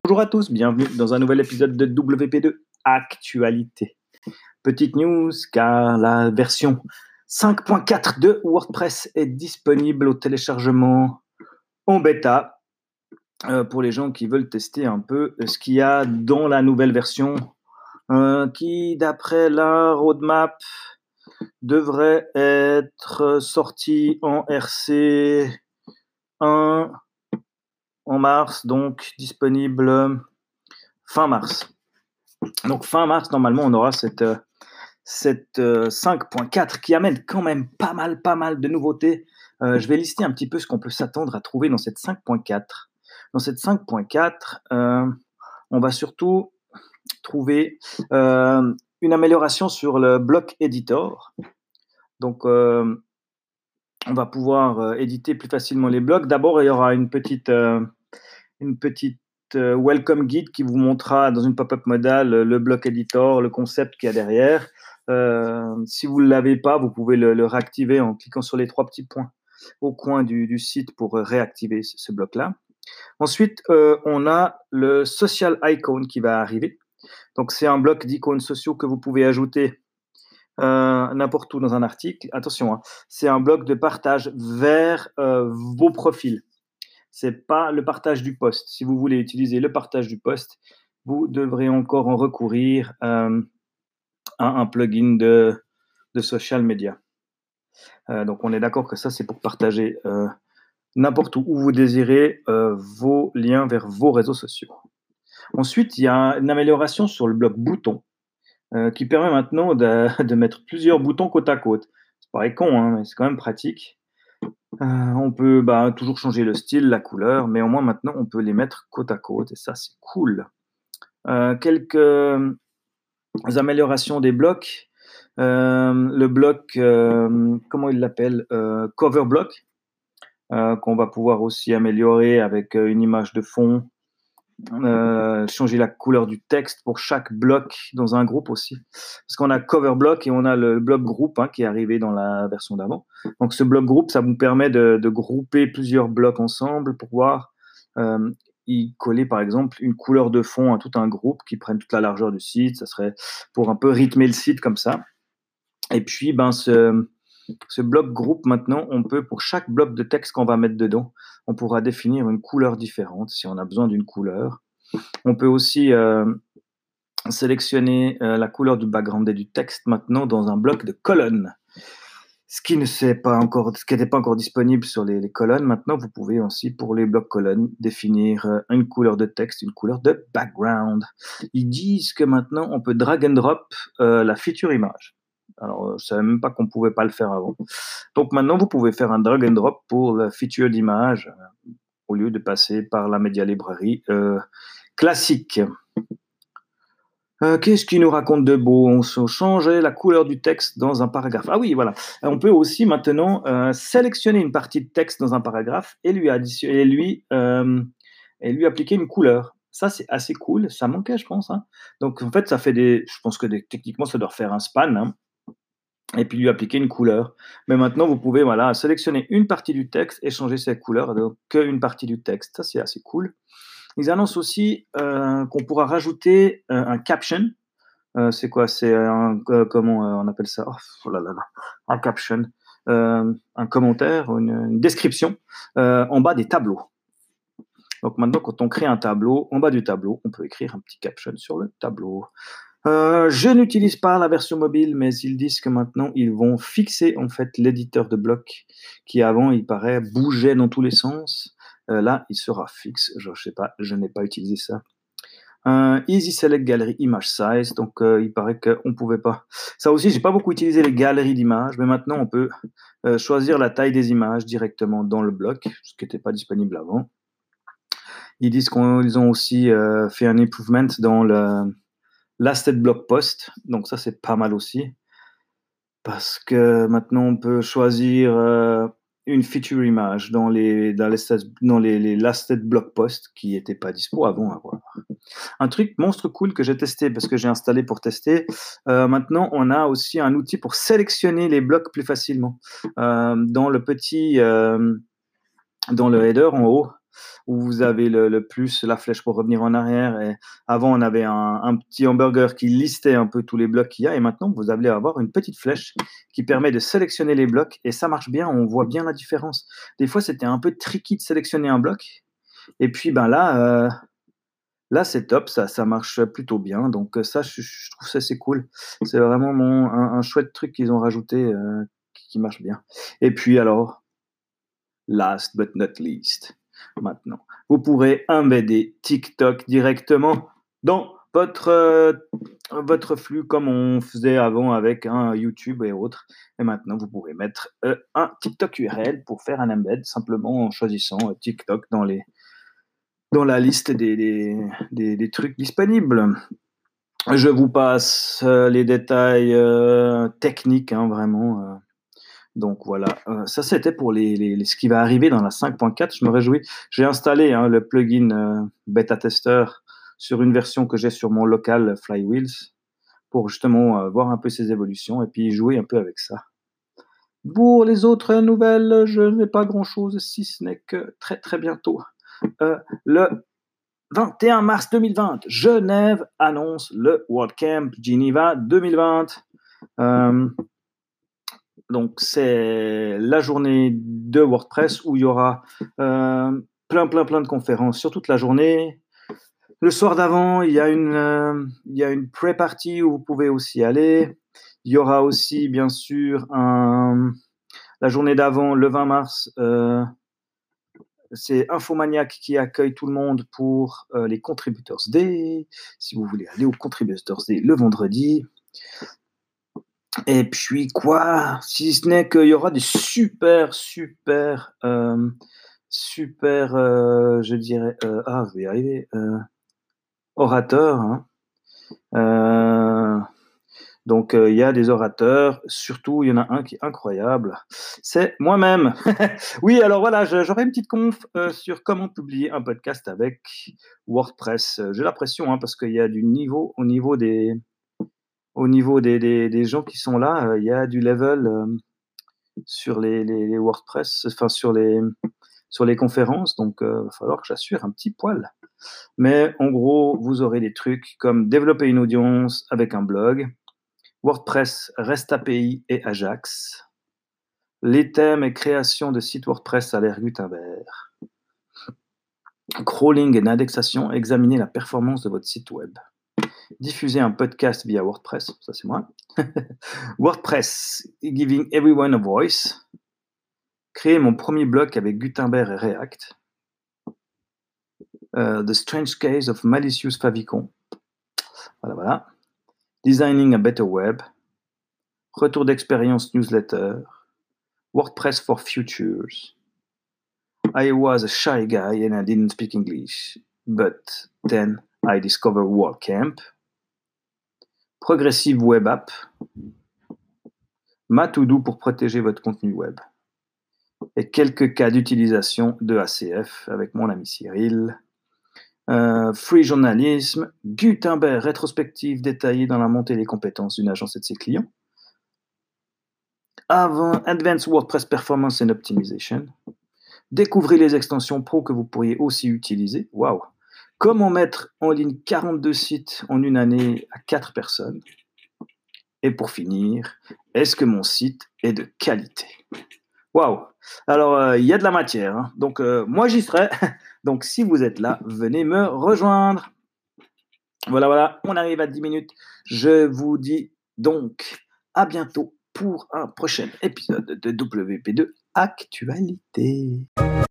Bonjour à tous, bienvenue dans un nouvel épisode de WP2 Actualité. Petite news, car la version 5.4 de WordPress est disponible au téléchargement en bêta pour les gens qui veulent tester un peu ce qu'il y a dans la nouvelle version qui, d'après la roadmap, devrait être sortie en RC 1 en mars, donc disponible fin mars. Donc fin mars, normalement, on aura cette 5.4 qui amène quand même pas mal de nouveautés. Je vais lister un petit peu ce qu'on peut s'attendre à trouver dans cette 5.4. Dans cette 5.4, on va surtout trouver une amélioration sur le block editor. Donc, on va pouvoir éditer plus facilement les blocs. D'abord, il y aura une petite welcome guide qui vous montrera dans une pop-up modale le block editor, le concept qu'il y a derrière. Si vous ne l'avez pas, vous pouvez le réactiver en cliquant sur les 3 petits points au coin du site pour réactiver ce bloc-là. Ensuite, on a le social icon qui va arriver. Donc, c'est un bloc d'icônes sociaux que vous pouvez ajouter n'importe où dans un article. Attention, hein, c'est un bloc de partage vers vos profils. C'est pas le partage du post. Si vous voulez utiliser le partage du post, vous devrez encore en recourir à un plugin de social media. Donc, on est d'accord que ça, c'est pour partager n'importe où vous désirez vos liens vers vos réseaux sociaux. Ensuite, il y a une amélioration sur le bloc bouton qui permet maintenant de mettre plusieurs boutons côte à côte. Ça paraît con, hein, mais c'est quand même pratique. On peut toujours changer le style, la couleur, mais au moins maintenant, on peut les mettre côte à côte et ça, c'est cool. Quelques améliorations des blocs. Le bloc, comment il l'appelle cover block, qu'on va pouvoir aussi améliorer avec une image de fond. Changer la couleur du texte pour chaque bloc dans un groupe aussi. Parce qu'on a cover block et on a le bloc groupe qui est arrivé dans la version d'avant. Donc ce bloc groupe, ça vous permet de grouper plusieurs blocs ensemble pour pouvoir y coller par exemple une couleur de fond à tout un groupe qui prenne toute la largeur du site. Ça serait pour un peu rythmer le site comme ça. Et puis ce bloc groupe, maintenant, on peut, pour chaque bloc de texte qu'on va mettre dedans, on pourra définir une couleur différente si on a besoin d'une couleur. On peut aussi sélectionner la couleur du background et du texte maintenant dans un bloc de colonnes. Ce qui n'était pas encore disponible sur les colonnes. Maintenant, vous pouvez aussi, pour les blocs colonnes, définir une couleur de texte, une couleur de background. Ils disent que maintenant, on peut drag and drop la feature image. Alors, je ne savais même pas qu'on ne pouvait pas le faire avant. Donc maintenant, vous pouvez faire un drag and drop pour la feature d'image au lieu de passer par la Media Library classique. Qu'est-ce qu'il nous raconte de beau? On changeait la couleur du texte dans un paragraphe. Ah oui, voilà. On peut aussi maintenant sélectionner une partie de texte dans un paragraphe et lui appliquer une couleur. Ça, c'est assez cool. Ça manquait, je pense. Donc, en fait, ça fait je pense que techniquement, ça doit faire un span. Et puis lui appliquer une couleur. Mais maintenant, vous pouvez sélectionner une partie du texte et changer sa couleur, donc qu'une partie du texte. Ça, c'est assez cool. Ils annoncent aussi qu'on pourra rajouter un caption. C'est quoi? C'est comment on appelle ça? Un caption. Un commentaire, une description en bas des tableaux. Donc maintenant, quand on crée un tableau, en bas du tableau, on peut écrire un petit caption sur le tableau. Je n'utilise pas la version mobile, mais ils disent que maintenant, ils vont fixer en fait l'éditeur de bloc qui avant, il paraît, bougeait dans tous les sens. Là, il sera fixe. Je sais pas, je n'ai pas utilisé ça. Easy Select Gallery Image Size. Donc, il paraît qu'on ne pouvait pas. Ça aussi, j'ai pas beaucoup utilisé les galeries d'images, mais maintenant, on peut choisir la taille des images directement dans le bloc, ce qui n'était pas disponible avant. Ils disent qu'ils ont aussi fait un improvement dans l'asset block post. Donc, ça, c'est pas mal aussi. Parce que maintenant, on peut choisir une feature image dans les lasted block posts qui n'étaient pas dispo avant à voir. Un truc monstre cool que j'ai testé parce que j'ai installé pour tester. Maintenant, on a aussi un outil pour sélectionner les blocs plus facilement. Dans le header en haut, où vous avez le plus, la flèche pour revenir en arrière. Et avant, on avait un petit hamburger qui listait un peu tous les blocs qu'il y a. Et maintenant, vous allez avoir une petite flèche qui permet de sélectionner les blocs. Et ça marche bien, on voit bien la différence. Des fois, c'était un peu tricky de sélectionner un bloc. Et puis, là, c'est top, ça marche plutôt bien. Donc, ça, je trouve ça c'est cool. C'est vraiment un chouette truc qu'ils ont rajouté qui marche bien. Et puis, alors, last but not least, maintenant, vous pourrez embedder TikTok directement dans votre flux comme on faisait avant avec YouTube et autres. Et maintenant, vous pourrez mettre un TikTok URL pour faire un embed simplement en choisissant TikTok dans la liste des trucs disponibles. Je vous passe les détails techniques, vraiment. Donc voilà, ça c'était pour ce qui va arriver dans la 5.4. Je me réjouis. J'ai installé le plugin Beta Tester sur une version que j'ai sur mon local Flywheels pour justement voir un peu ses évolutions et puis jouer un peu avec ça. Pour les autres nouvelles, je n'ai pas grand-chose, si ce n'est que très très bientôt, le 21 mars 2020, Genève annonce le WordCamp Geneva 2020. Donc, c'est la journée de WordPress où il y aura plein de conférences sur toute la journée. Le soir d'avant, il y a une pré-party où vous pouvez aussi aller. Il y aura aussi, bien sûr, la journée d'avant, le 20 mars, c'est Infomaniac qui accueille tout le monde pour les Contributors Day. Si vous voulez aller aux Contributors Day le vendredi. Et puis quoi? Si ce n'est qu'il y aura des super, je dirais, je vais y arriver, orateurs. Donc, il y a des orateurs, surtout, il y en a un qui est incroyable, c'est moi-même. Oui, alors voilà, j'aurai une petite conf sur comment publier un podcast avec WordPress. J'ai l'impression, parce qu'il y a du niveau au niveau des gens qui sont là, il y a du level sur les WordPress, enfin sur les conférences, donc il va falloir que j'assure un petit poil. Mais en gros, vous aurez des trucs comme développer une audience avec un blog, WordPress, REST API et Ajax, les thèmes et création de sites WordPress à l'ère Gutenberg, crawling et indexation, examiner la performance de votre site web, diffuser un podcast via WordPress, ça c'est moi, WordPress, giving everyone a voice, créer mon premier blog avec Gutenberg et React, The Strange Case of Malicious Favicon, voilà. Designing a Better Web, retour d'expérience newsletter, WordPress for Futures. I was a shy guy and I didn't speak English, but then I discovered WordCamp. Progressive Web App. Ma to-do pour protéger votre contenu web. Et quelques cas d'utilisation de ACF avec mon ami Cyril. Free journalisme, Gutenberg rétrospective détaillée dans la montée des compétences d'une agence et de ses clients. Advanced WordPress Performance and Optimization. Découvrez les extensions pro que vous pourriez aussi utiliser. Waouh! Comment mettre en ligne 42 sites en une année à 4 personnes. Et pour finir, est-ce que mon site est de qualité? Waouh! Alors, il y a de la matière, donc moi j'y serai. Donc si vous êtes là, venez me rejoindre. Voilà, on arrive à 10 minutes. Je vous dis donc à bientôt pour un prochain épisode de WP2 Actualité.